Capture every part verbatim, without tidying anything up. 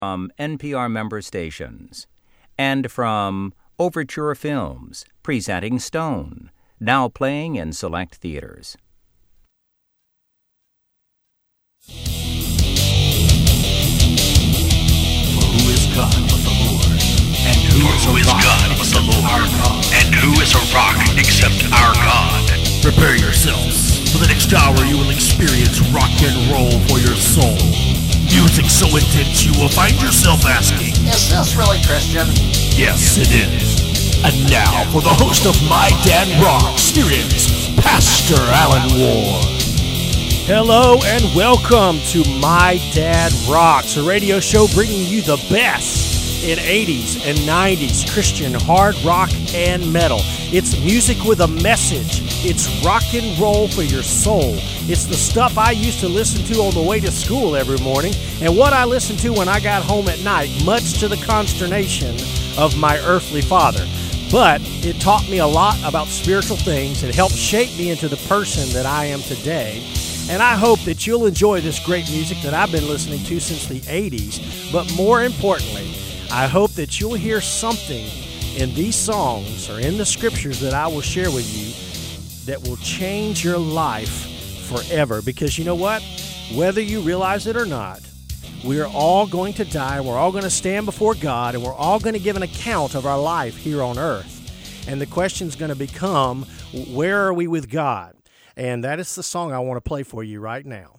from N P R member stations, and from Overture Films, presenting Stone, now playing in select theaters. For who is God but the Lord? And who For is, who a is rock God but the Lord? our God? And who is a rock except our God? Prepare yourselves. For the next hour you will experience rock and roll for your soul. Music so intense you will find yourself asking, is this really Christian? yes, it is. And now for the host of My Dad Rocks, here is Pastor Alan Ward. Hello and welcome to My Dad Rocks, a radio show bringing you the best in eighties and nineties Christian hard rock and metal. It's music with a message. It's rock and roll for your soul. It's the stuff I used to listen to on the way to school every morning and what I listened to when I got home at night, much to the consternation of my earthly father. But it taught me a lot about spiritual things. It helped shape me into the person that I am today. And I hope that you'll enjoy this great music that I've been listening to since the eighties. But more importantly, I hope that you'll hear something in these songs or in the scriptures that I will share with you that will change your life forever. Because you know what? Whether you realize it or not, we are all going to die, and we're all going to stand before God, and we're all going to give an account of our life here on earth. And the question's going to become, where are we with God? And that is the song I want to play for you right now.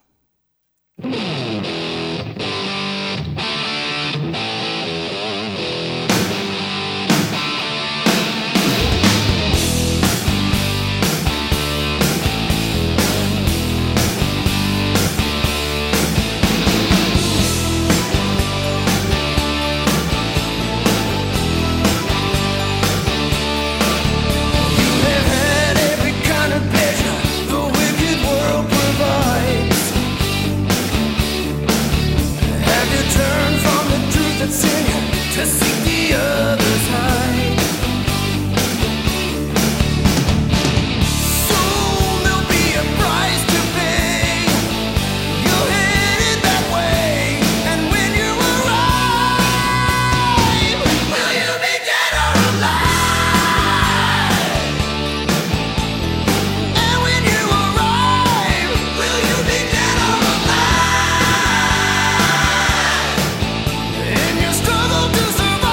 To seek the other side. Soon there'll be a price to pay. You're headed that way, and when you arrive, will you be dead or alive? And when you arrive, will you be dead or alive? In your struggle to survive.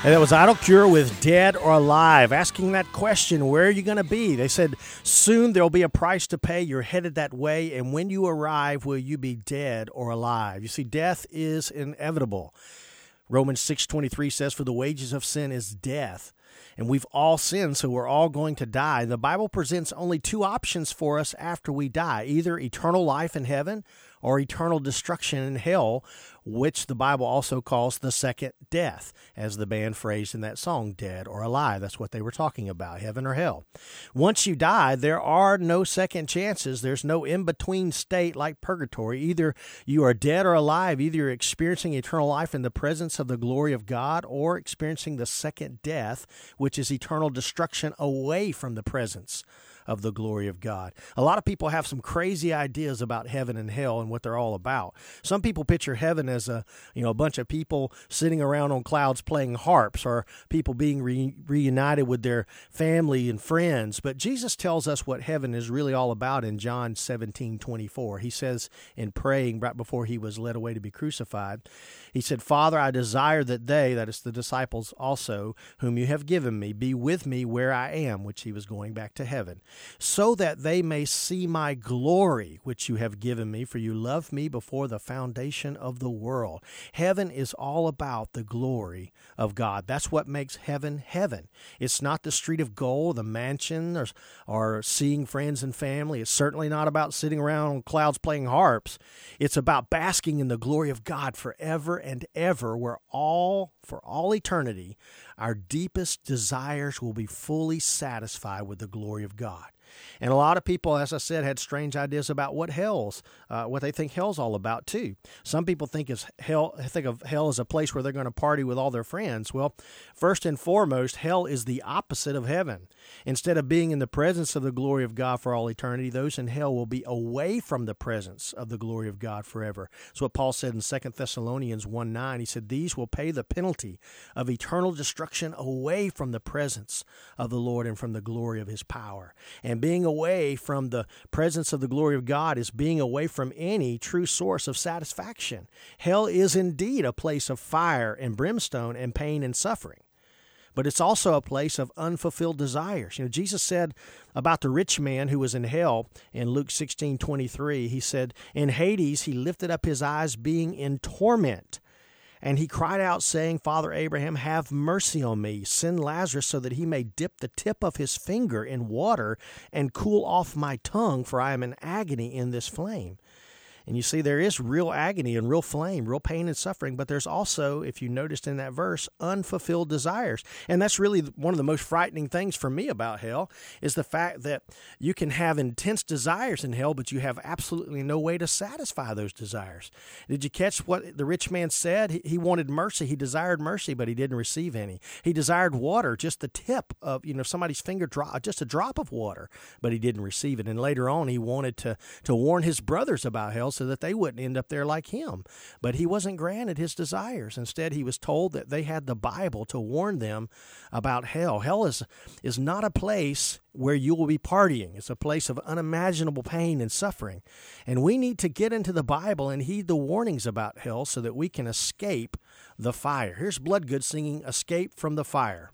And that was Idle Cure with Dead or Alive, asking that question, where are you going to be? They said, soon there'll be a price to pay. You're headed that way. And when you arrive, will you be dead or alive? You see, death is inevitable. Romans six twenty-three says, for the wages of sin is death. And we've all sinned, so we're all going to die. The Bible presents only two options for us after we die, either eternal life in heaven or eternal destruction in hell, which the Bible also calls the second death, as the band phrased in that song, Dead or Alive. That's what they were talking about, heaven or hell. Once you die, there are no second chances. There's no in-between state like purgatory. Either you are dead or alive. Either you're experiencing eternal life in the presence of the glory of God or experiencing the second death, which is eternal destruction away from the presence of the glory of God. A lot of people have some crazy ideas about heaven and hell and what they're all about. Some people picture heaven as a, you know, a bunch of people sitting around on clouds playing harps, or people being re- reunited with their family and friends. But Jesus tells us what heaven is really all about in John seventeen twenty-four. He says in praying right before he was led away to be crucified, he said, Father, I desire that they, that is the disciples also, whom you have given me, be with me where I am, which he was going back to heaven, so that they may see my glory, which you have given me, for you loved me before the foundation of the world. Heaven is all about the glory of God. That's what makes heaven heaven. It's not the street of gold, the mansion, or, or seeing friends and family. It's certainly not about sitting around on clouds playing harps. It's about basking in the glory of God forever and ever, where all, for all eternity, our deepest desires will be fully satisfied with the glory of God. And a lot of people, as I said, had strange ideas about what hell's, uh, what they think hell's all about too. Some people think is hell, think of hell as a place where they're going to party with all their friends. Well, first and foremost, hell is the opposite of heaven. Instead of being in the presence of the glory of God for all eternity, those in hell will be away from the presence of the glory of God forever. That's what Paul said in Second Thessalonians one nine. He said, these will pay the penalty of eternal destruction away from the presence of the Lord and from the glory of his power. And being away from the presence of the glory of God is being away from any true source of satisfaction. Hell is indeed a place of fire and brimstone and pain and suffering. But it's also a place of unfulfilled desires. You know, Jesus said about the rich man who was in hell in Luke sixteen twenty-three, he said, in Hades he lifted up his eyes being in torment. And he cried out, saying, Father Abraham, have mercy on me. Send Lazarus so that he may dip the tip of his finger in water and cool off my tongue, for I am in agony in this flame. And you see, there is real agony and real flame, real pain and suffering, but there's also, if you noticed in that verse, unfulfilled desires. And that's really one of the most frightening things for me about hell, is the fact that you can have intense desires in hell, but you have absolutely no way to satisfy those desires. Did you catch what the rich man said? He, he wanted mercy. He desired mercy, but he didn't receive any. He desired water, just the tip of, you know, somebody's finger drop, just a drop of water, but he didn't receive it. And later on, he wanted to, to warn his brothers about hell, so that they wouldn't end up there like him. But he wasn't granted his desires. Instead, he was told that they had the Bible to warn them about hell. Hell is, is not a place where you will be partying. It's a place of unimaginable pain and suffering. And we need to get into the Bible and heed the warnings about hell so that we can escape the fire. Here's Bloodgood singing Escape from the Fire.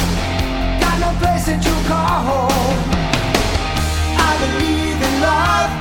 Place that you call home. I believe in love.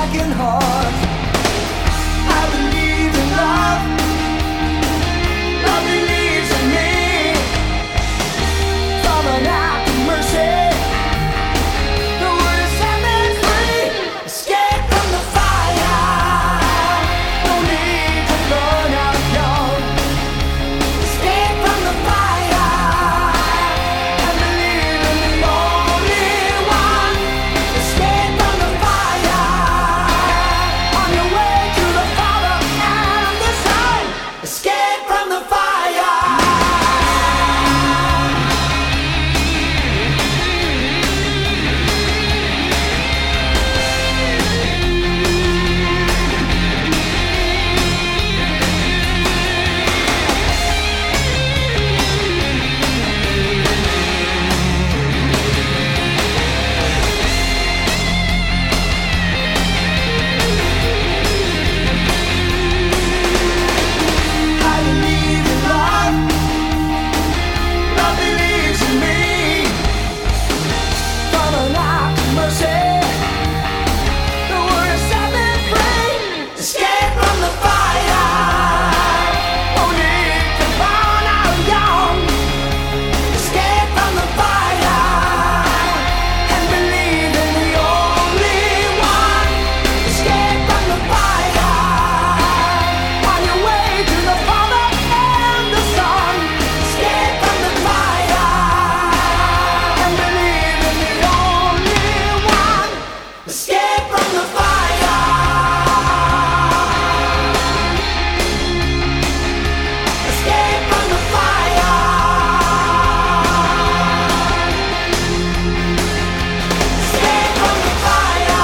broken heart. I believe in love. Love believes in me. From an act of mercy, the word is set me free. Escape from the fire. No need to burn out young. Escape from the fire and believe in the only one. Escape from the fire on your way to the Father and the Son. Escape from the fire. I believe in love. Love believes in me. From an act of mercy, the word has set me free. Escape from the fire. No need to burn out young. Escape from the fire and believe in the only one. Escape from the fire on your way to the Father and the Son. Escape from the fire and believe in the only one. Escape from the fire. Escape from the fire. Escape from the fire.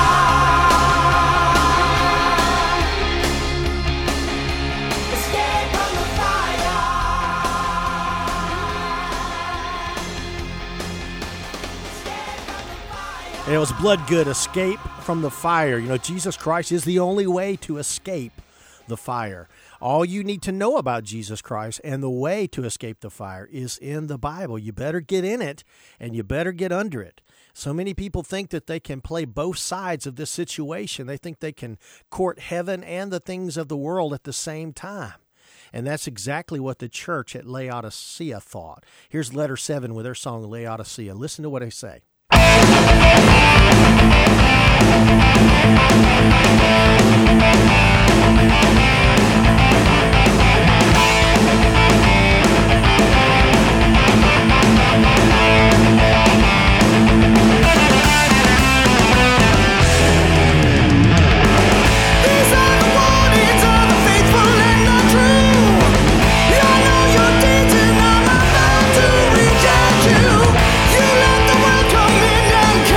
Escape from the fire. And it was Bloodgood, Escape from the Fire. You know, Jesus Christ is the only way to escape the fire. All you need to know about Jesus Christ and the way to escape the fire is in the Bible. You better get in it, and you better get under it. So many people think that they can play both sides of this situation. They think they can court heaven and the things of the world at the same time. And that's exactly what the church at Laodicea thought. Here's letter seven with their song Laodicea. Listen to what they say. These are the warnings of the faithful and the true. I know your deeds and I'm about to reject you. You let the world come in and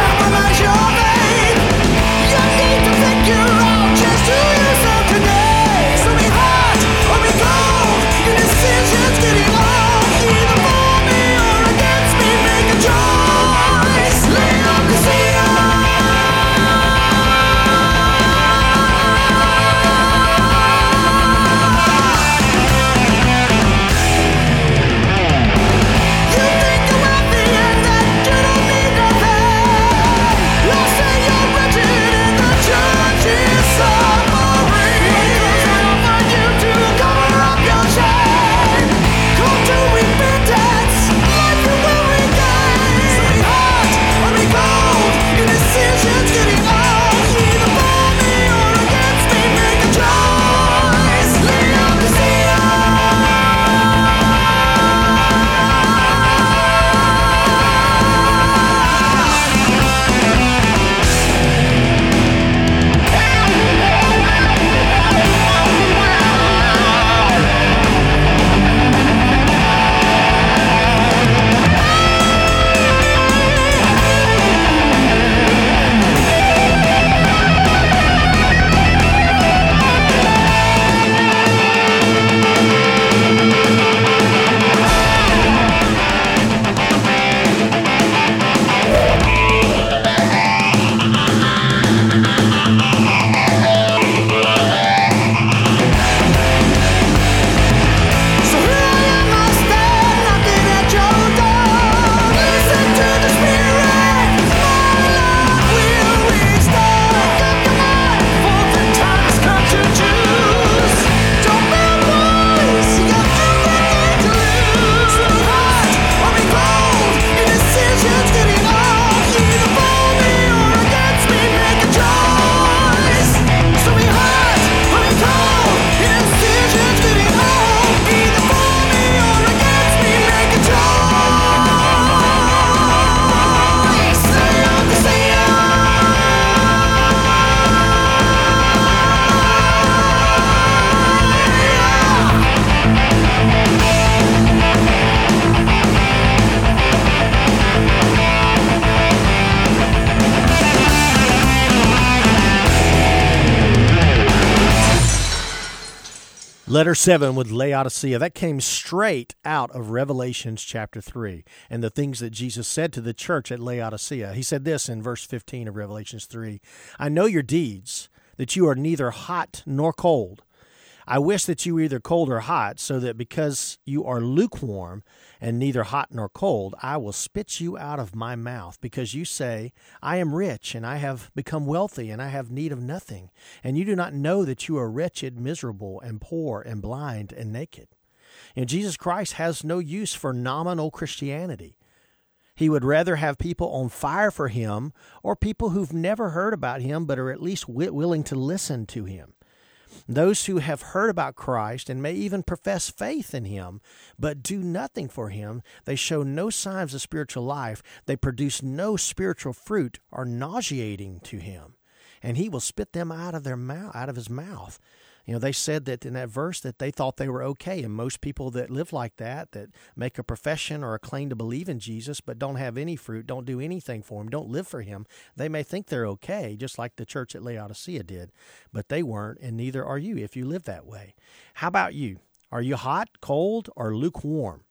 Letter seven with Laodicea. That came straight out of Revelations chapter three and the things that Jesus said to the church at Laodicea. He said this in verse fifteen of Revelations three. I know your deeds, that you are neither hot nor cold. I wish that you were either cold or hot, so that because you are lukewarm and neither hot nor cold, I will spit you out of my mouth, because you say, I am rich, and I have become wealthy, and I have need of nothing. And you do not know that you are wretched, miserable, and poor, and blind, and naked. And Jesus Christ has no use for nominal Christianity. He would rather have people on fire for him, or people who've never heard about him but are at least w- willing to listen to him. Those who have heard about Christ and may even profess faith in him, but do nothing for him, they show no signs of spiritual life, they produce no spiritual fruit, are nauseating to him, and he will spit them out of their mouth, out of his mouth. You know, they said that in that verse that they thought they were okay, and most people that live like that, that make a profession or a claim to believe in Jesus but don't have any fruit, don't do anything for him, don't live for him, they may think they're okay, just like the church at Laodicea did, but they weren't, and neither are you if you live that way. How about you? Are you hot, cold, or lukewarm?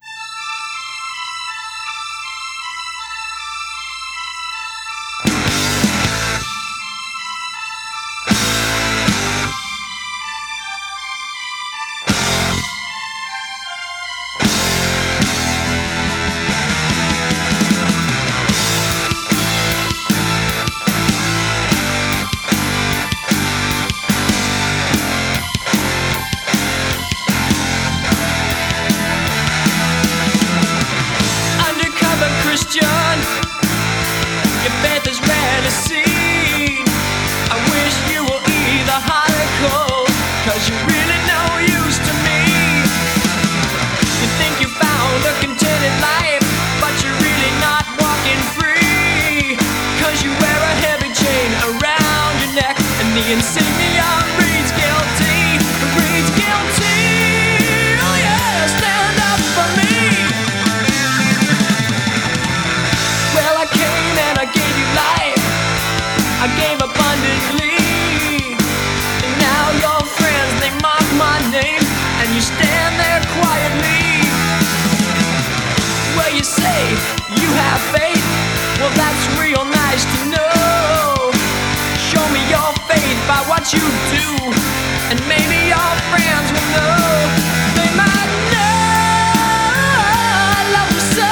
You do, and maybe your friends will know. They might know I love you so.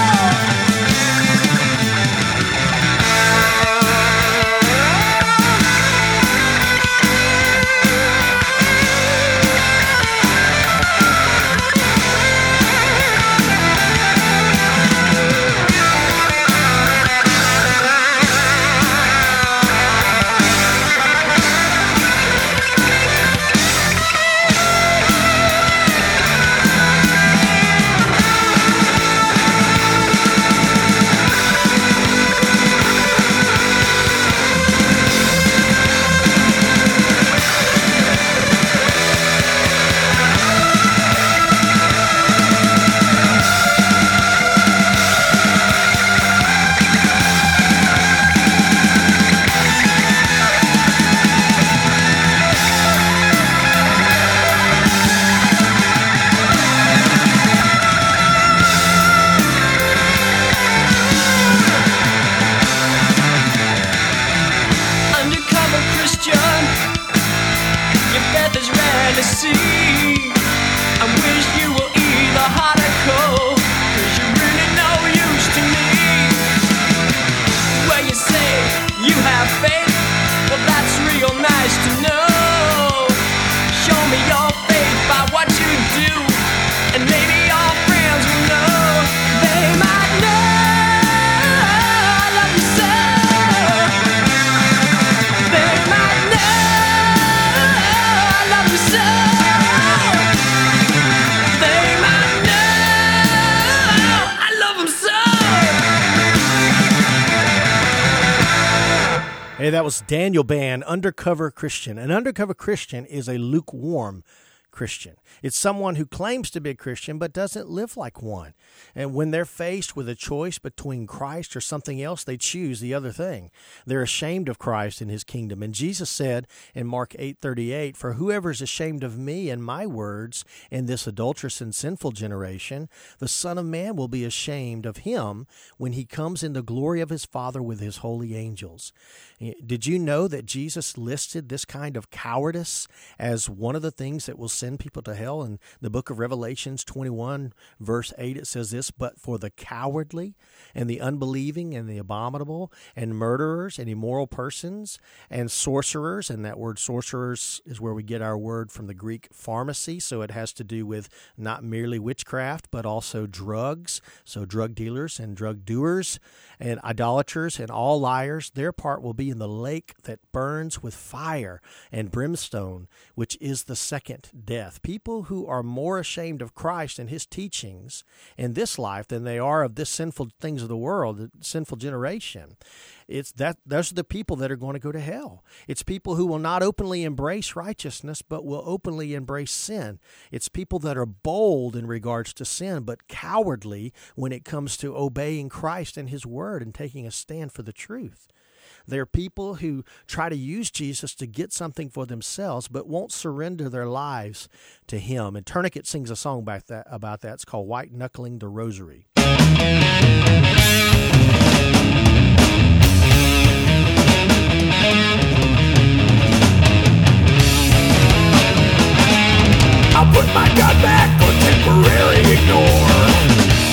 Hey, that was Daniel Band, Undercover Christian. An undercover Christian is a lukewarm Christian. It's someone who claims to be a Christian but doesn't live like one. And when they're faced with a choice between Christ or something else, they choose the other thing. They're ashamed of Christ and his kingdom. And Jesus said in Mark eight thirty-eight, "For whoever is ashamed of me and my words in this adulterous and sinful generation, the Son of Man will be ashamed of him when he comes in the glory of his Father with his holy angels." Did you know that Jesus listed this kind of cowardice as one of the things that will send people to hell? In the book of Revelations twenty-one, verse eight, it says this, "But for the cowardly and the unbelieving and the abominable and murderers and immoral persons and sorcerers," and that word sorcerers is where we get our word from the Greek pharmacy, so it has to do with not merely witchcraft, but also drugs, so drug dealers and drug doers and idolaters and all liars, their part will be in the lake that burns with fire and brimstone, which is the second death. People who are more ashamed of Christ and his teachings in this life than they are of this sinful things of the world, the sinful generation. It's that those are the people that are going to go to hell. It's people who will not openly embrace righteousness, but will openly embrace sin. It's people that are bold in regards to sin, but cowardly when it comes to obeying Christ and his word and taking a stand for the truth. They're people who try to use Jesus to get something for themselves, but won't surrender their lives to him. And Tourniquet sings a song about that. About that. It's called "White Knuckling the Rosary." I'll put my God back on temporary ignore.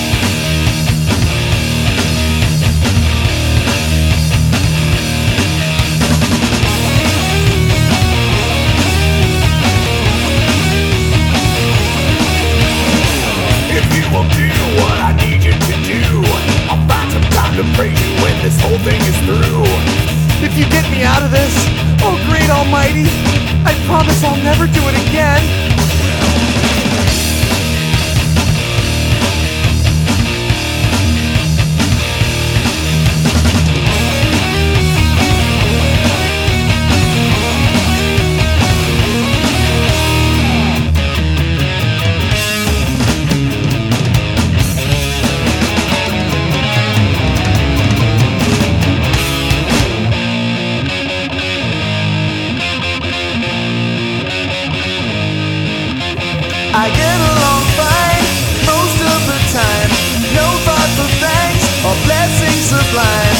If you will do what I need you to do, I'll find some time to praise you when this whole thing is through. If you get me out of this, oh great almighty, I promise I'll never do it again. I get along fine most of the time. No thought for thanks or blessings sublime.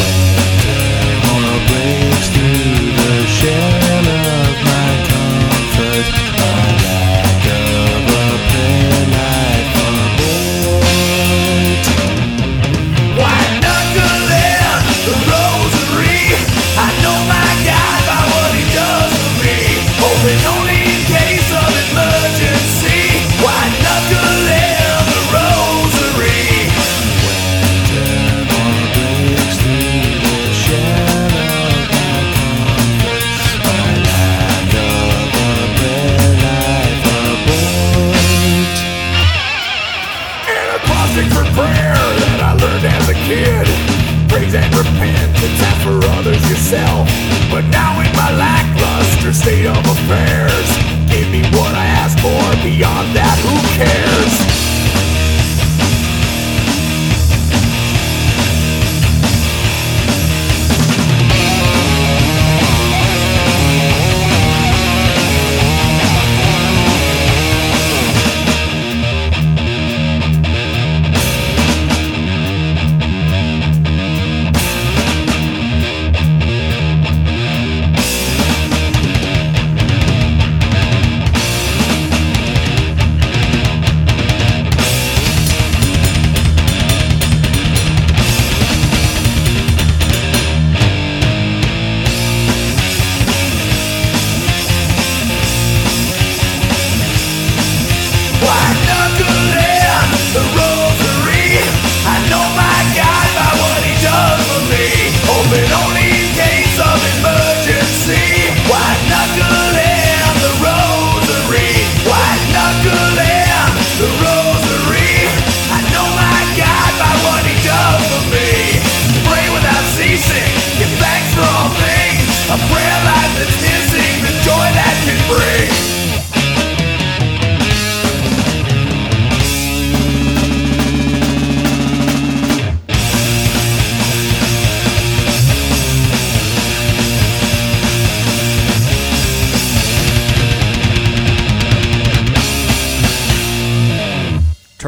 Or breaks through the shell of my comfort. A lack of a prayer life abort. White knuckling the rosary. I know my God by what he does for me. Hoping only in case of emergency. White knuckling the rosary. When turmoil breaks through the shell of my comfort, a lack of a prayer life abort. An acrostic for prayer that I learned as a kid. Praise and repentance, ask for others yourself. But now in my lackluster state of affairs, give me what I ask for, beyond that, who cares?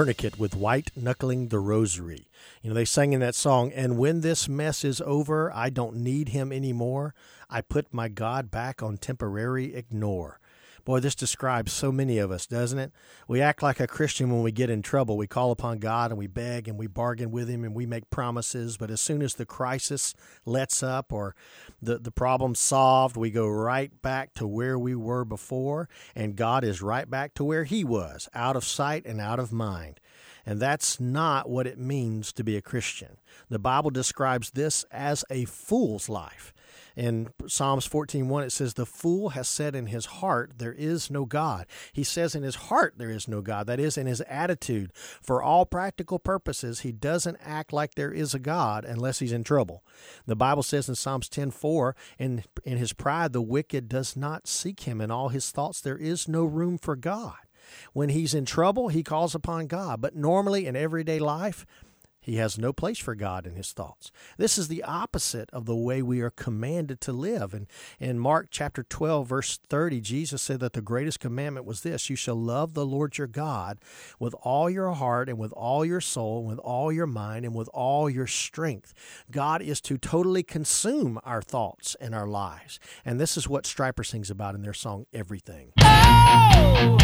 Tourniquet with White Knuckling the Rosary. You know, they sang in that song, and when this mess is over, I don't need him anymore. I put my God back on temporary ignore. Boy, this describes so many of us, doesn't it? We act like a Christian when we get in trouble. We call upon God and we beg and we bargain with him and we make promises. But as soon as the crisis lets up or the, the problem's solved, we go right back to where we were before. And God is right back to where he was, out of sight and out of mind. And that's not what it means to be a Christian. The Bible describes this as a fool's life. In Psalms fourteen one, it says, the fool has said in his heart, there is no God. He says in his heart, there is no God. That is, in his attitude. For all practical purposes, he doesn't act like there is a God unless he's in trouble. The Bible says in Psalms ten four, in, in his pride, the wicked does not seek him. In all his thoughts, there is no room for God. When he's in trouble, he calls upon God. But normally in everyday life, he has no place for God in his thoughts. This is the opposite of the way we are commanded to live. And in Mark chapter twelve, verse thirty, Jesus said that the greatest commandment was this: you shall love the Lord your God with all your heart and with all your soul and with all your mind and with all your strength. God is to totally consume our thoughts and our lives. And this is what Stryper sings about in their song, Everything. Oh!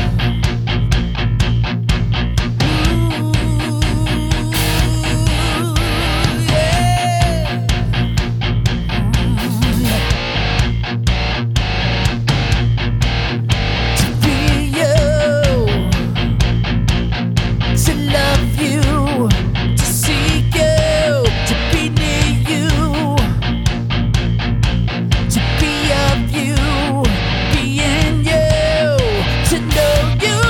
You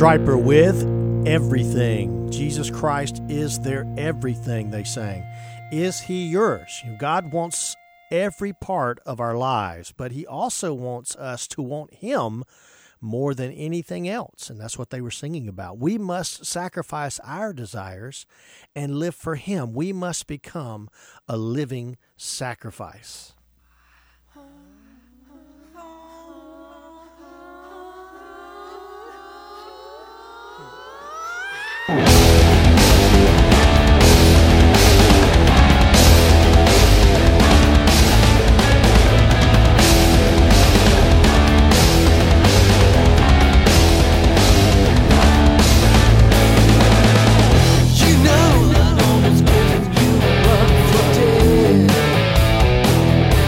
Stryper with Everything. Jesus Christ is their everything, they sang. Is He yours? God wants every part of our lives, but He also wants us to want Him more than anything else, and that's what they were singing about. We must sacrifice our desires and live for Him. We must become a living sacrifice. You know, I always give you a run for dead.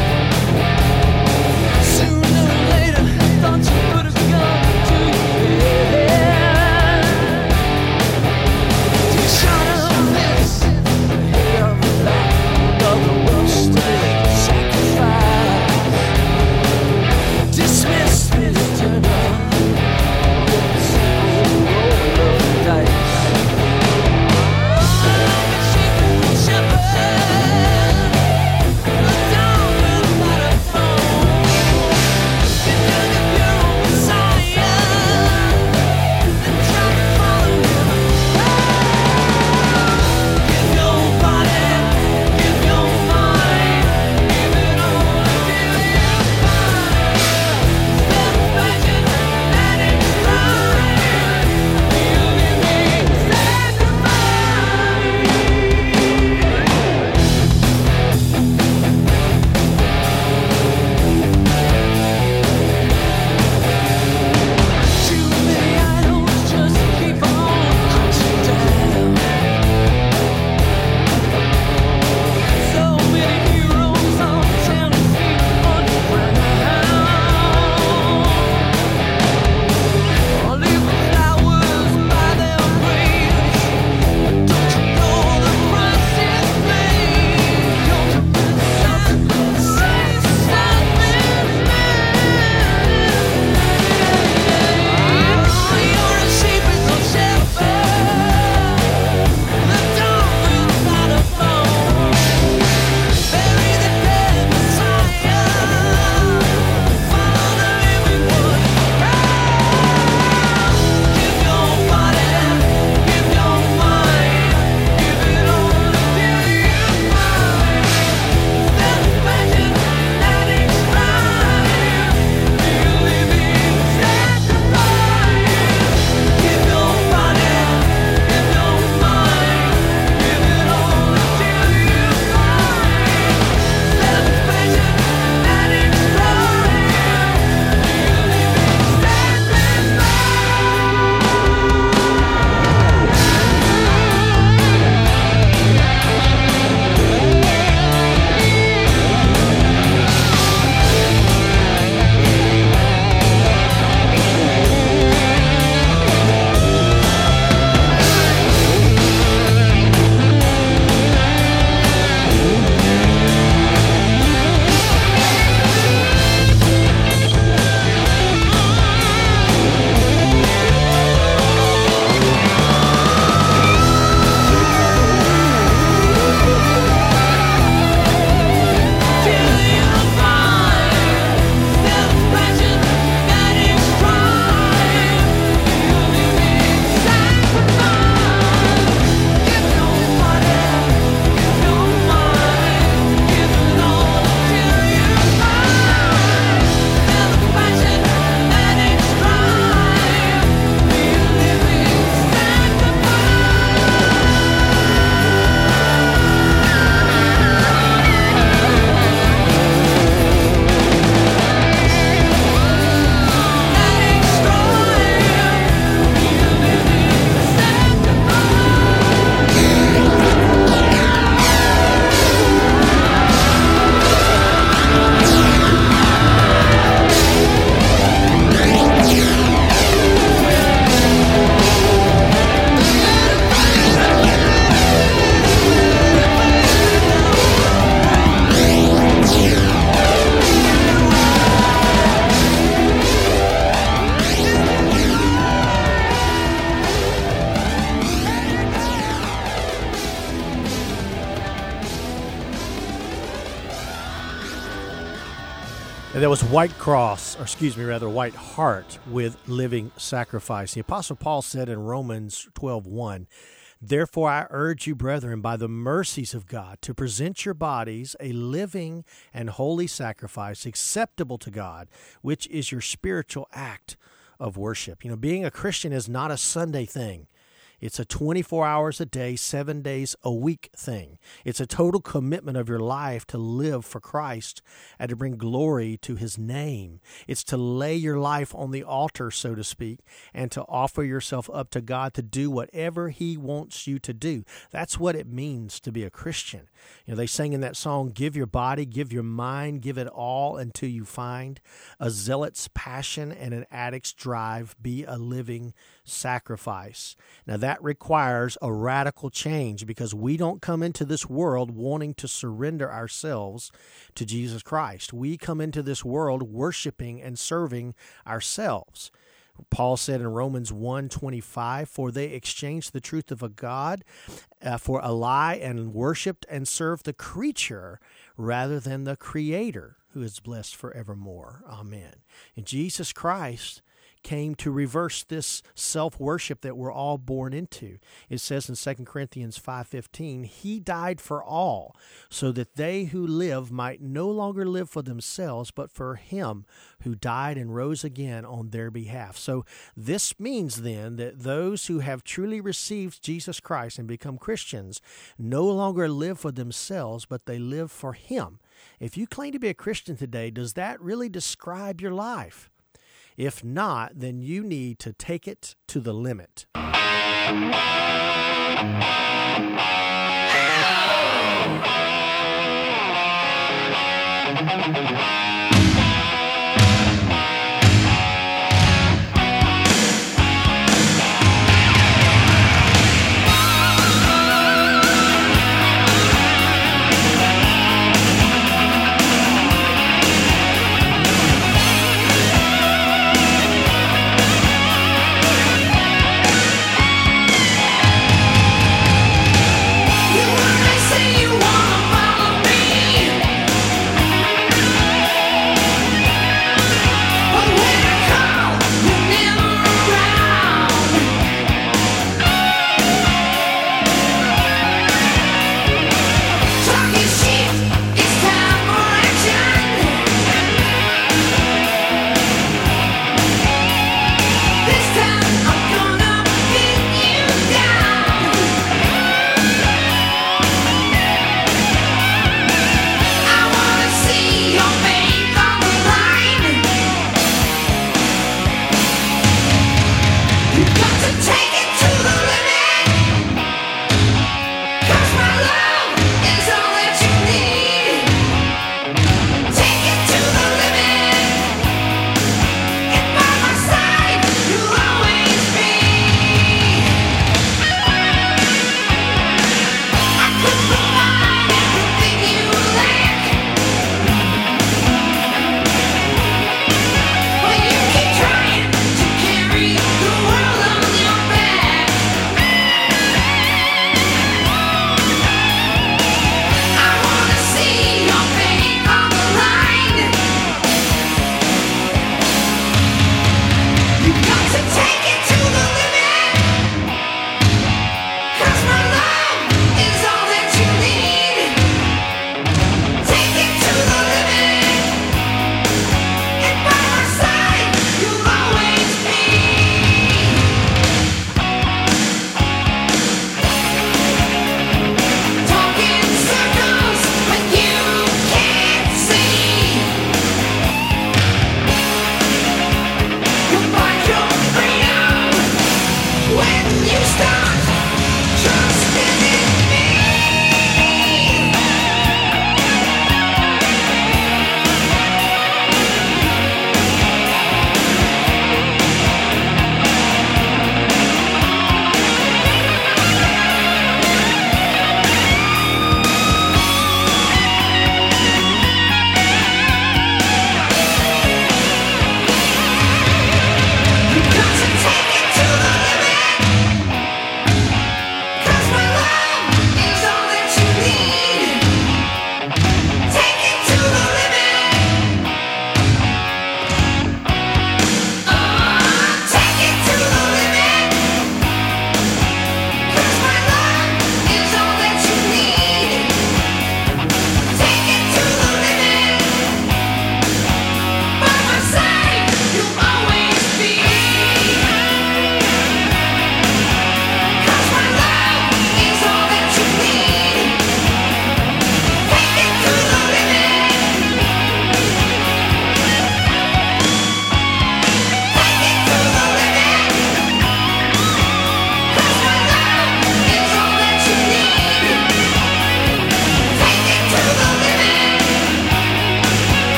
And that was White Cross, or excuse me, rather, White Heart with Living Sacrifice. The Apostle Paul said in Romans twelve one, "Therefore I urge you, brethren, by the mercies of God, to present your bodies a living and holy sacrifice acceptable to God, which is your spiritual act of worship." You know, being a Christian is not a Sunday thing. It's a twenty-four hours a day, seven days a week thing. It's a total commitment of your life to live for Christ and to bring glory to His name. It's to lay your life on the altar, so to speak, and to offer yourself up to God to do whatever He wants you to do. That's what it means to be a Christian. You know, they sang in that song, "Give your body, give your mind, give it all until you find a zealot's passion and an addict's drive be a living sacrifice." Now that requires a radical change, because we don't come into this world wanting to surrender ourselves to Jesus Christ. We come into this world worshiping and serving ourselves. Paul said in Romans one twenty-five, "For they exchanged the truth of a God uh, for a lie and worshipped and served the creature rather than the Creator, who is blessed forevermore." Amen. And Jesus Christ came to reverse this self-worship that we're all born into. It says in Second Corinthians five fifteen, "He died for all, so that they who live might no longer live for themselves, but for Him who died and rose again on their behalf." So this means then that those who have truly received Jesus Christ and become Christians no longer live for themselves, but they live for Him. If you claim to be a Christian today, does that really describe your life? If not, then you need to take it to the limit. You wanna say you wanna follow me?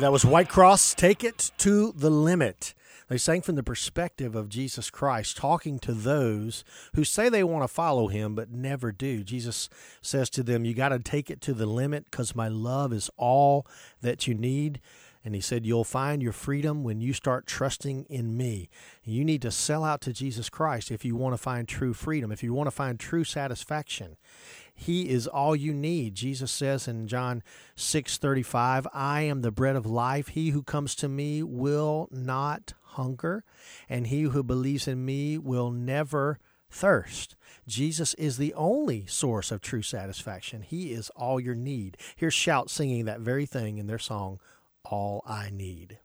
that was White Cross, Take It to the Limit. They sang from the perspective of Jesus Christ, talking to those who say they want to follow him but never do. Jesus says to them, you got to take it to the limit because my love is all that you need. And he said, you'll find your freedom when you start trusting in me. You need to sell out to Jesus Christ if you want to find true freedom, if you want to find true satisfaction. He is all you need. Jesus says in John six thirty-five, I am the bread of life. He who comes to me will not hunger, and he who believes in me will never thirst. Jesus is the only source of true satisfaction. He is all your need. Here's Shout singing that very thing in their song, All I Need.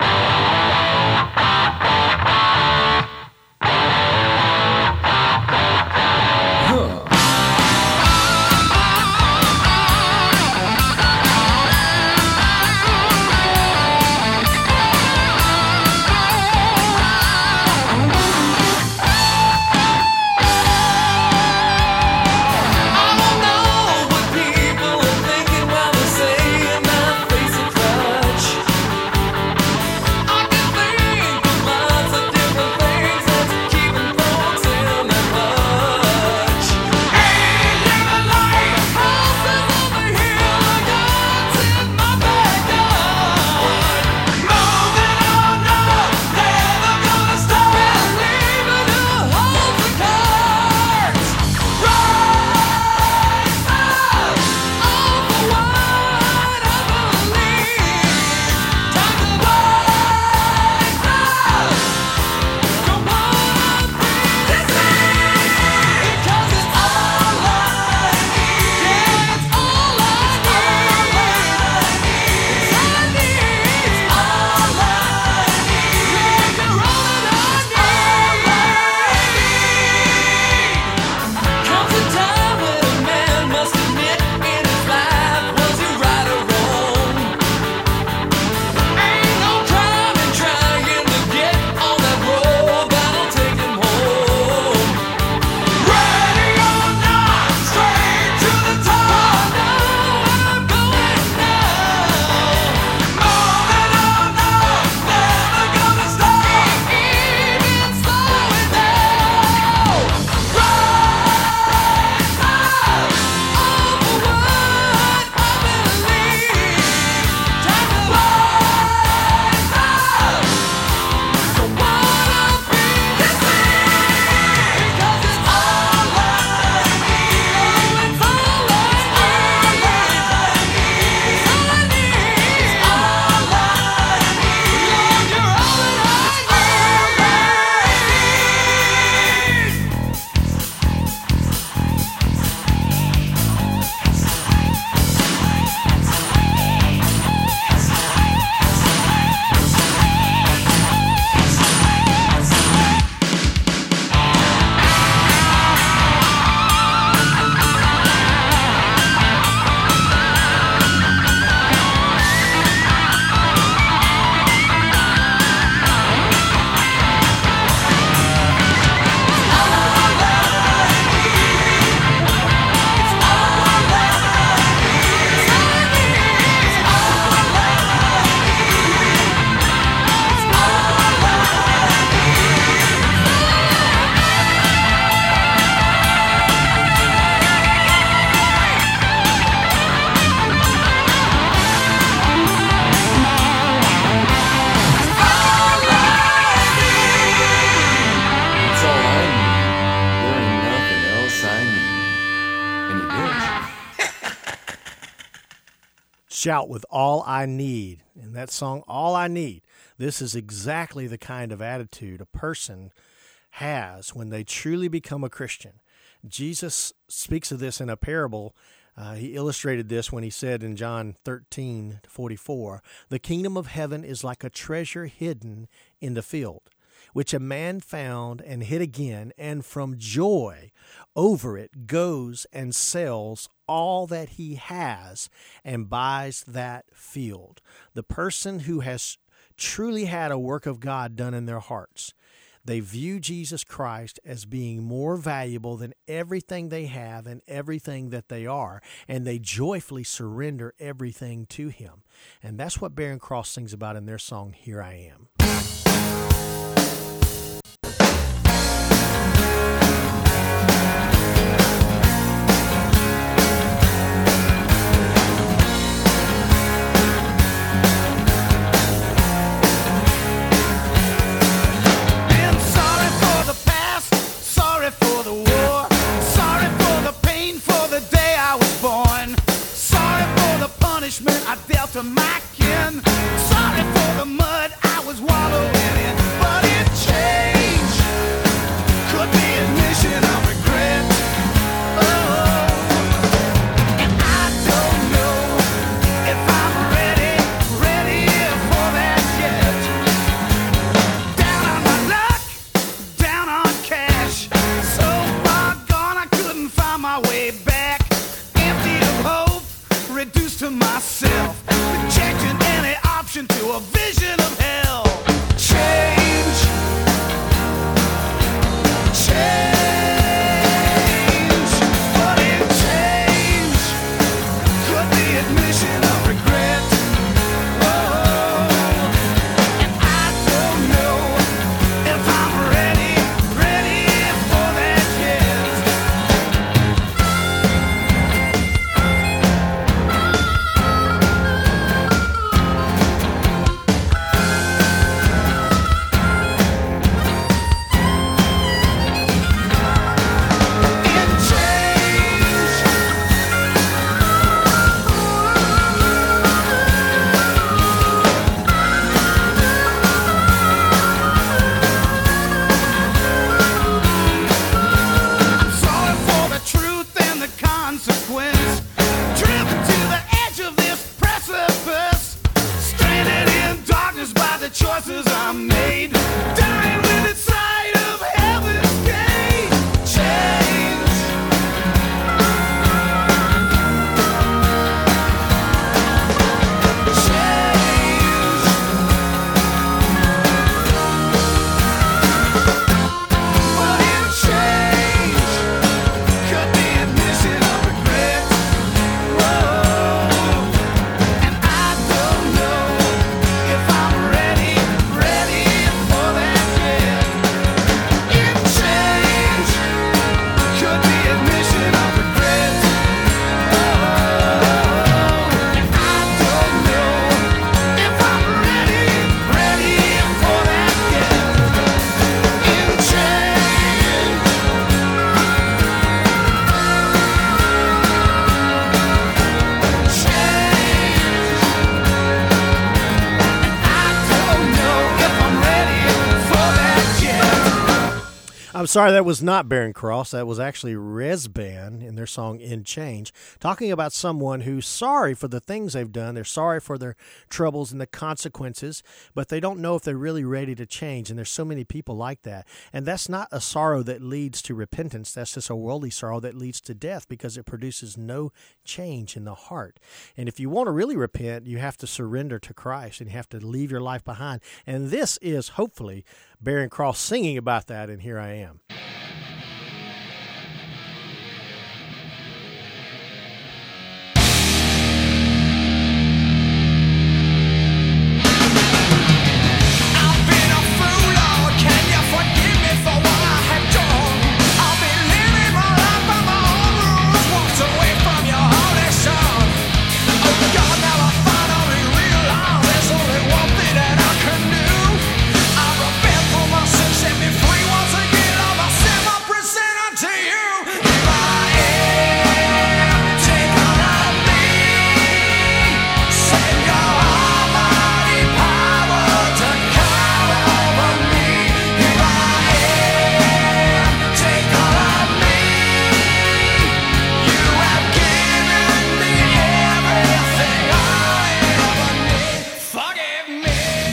Huh. Shout with All I Need. In that song, All I Need. This is exactly the kind of attitude a person has when they truly become a Christian. Jesus speaks of this in a parable. Uh, he illustrated this when he said in John thirteen forty-four, the kingdom of heaven is like a treasure hidden in the field, which a man found and hid again, and from joy over it goes and sells all that he has and buys that field. The person who has truly had a work of God done in their hearts, They view Jesus Christ as being more valuable than everything they have and everything that they are, and they joyfully surrender everything to Him. And that's what Barren Cross sings about in their song, Here I Am. I dealt to my kin. Sorry for the mud I was wallowing in, but it changed. Could be admission of regret. Oh, and I don't know if I'm ready, ready for that yet. Down on my luck, down on cash. So far gone I couldn't find my way back. Empty of hope, reduced to myself, rejecting any option to a vision of hell. Change, change, but it change could be admission of regret. Oh, and I don't know if I'm ready, ready for that yet. Choices I made, dying with the sight of heaven's gate. Change, change, but in change could be admission of regret. Whoa, and I don't know if I'm ready. Ready for that yet. In change could be admission of regret. Oh, and I don't know if I'm ready, ready for that yet. In change, change, and I don't know if I'm ready for that yet. I'm sorry, that was not Barren Cross. That was actually Rezban in their song In Change, talking about someone who's sorry for the things they've done. They're sorry for their troubles and the consequences, but they don't know if they're really ready to change. And there's so many people like that. And that's not a sorrow that leads to repentance. That's just a worldly sorrow that leads to death because it produces no change in the heart. And if you want to really repent, you have to surrender to Christ and you have to leave your life behind. And this is hopefully Barren Cross singing about that, and Here I Am. I've been a fool, Lord, can you forgive me for what I have done? I've been living my life by my own rules, walked away from your holy son. Oh God, now I finally realize there's only one thing that I can do. I repent for my sin, set me free once again. All my sin I present unto you. Here I am, take all of me. Send your almighty power to come over me. Here I am, take all of me. You have given me everything I ever need. Forgive me.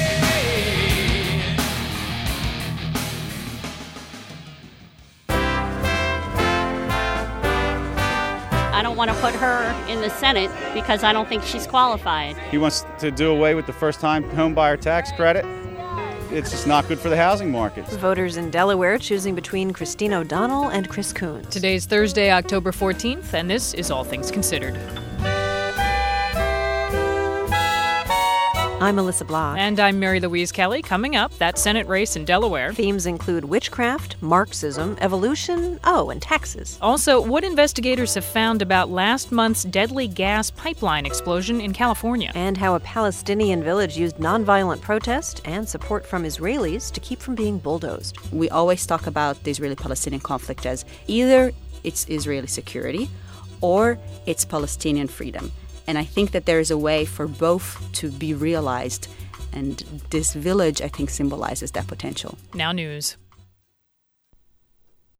I don't want to put her in the Senate because I don't think she's qualified. He wants to do away with the first-time home buyer tax credit. it's just not good for the housing market. Voters in Delaware choosing between Christine O'Donnell and Chris Coons. Today's Thursday, October fourteenth, and this is All Things Considered. I'm Melissa Block. And I'm Mary Louise Kelly. Coming up, that Senate race in Delaware. Themes include witchcraft, Marxism, evolution, oh, and taxes. Also, what investigators have found about last month's deadly gas pipeline explosion in California. And how a Palestinian village used nonviolent protest and support from Israelis to keep from being bulldozed. We always talk about the Israeli-Palestinian conflict as either it's Israeli security or it's Palestinian freedom. And I think that there is a way for both to be realized. And this village, I think, symbolizes that potential. Now news.